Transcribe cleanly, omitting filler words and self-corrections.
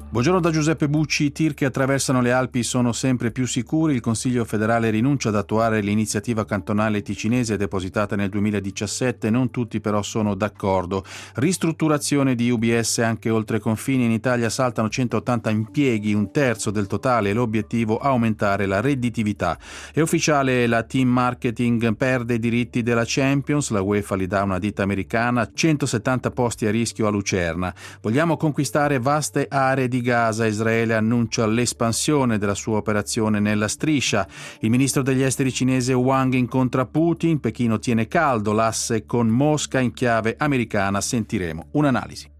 Buongiorno da Giuseppe Bucci. I tir che attraversano le Alpi sono sempre più sicuri. Il Consiglio federale rinuncia ad attuare l'iniziativa cantonale ticinese depositata nel 2017. Non tutti però sono d'accordo. Ristrutturazione di UBS anche oltre confini. In Italia saltano 180 impieghi, un terzo del totale. L'obiettivo aumentare la redditività. È ufficiale, la team marketing perde i diritti della Champions. La UEFA li dà a una ditta americana. 170 posti a rischio a Lucerna. Vogliamo conquistare vaste aree di Gaza. Israele annuncia l'espansione della sua operazione nella striscia. Il ministro degli esteri cinese Wang incontra Putin. Pechino tiene caldo l'asse con Mosca in chiave americana. Sentiremo un'analisi.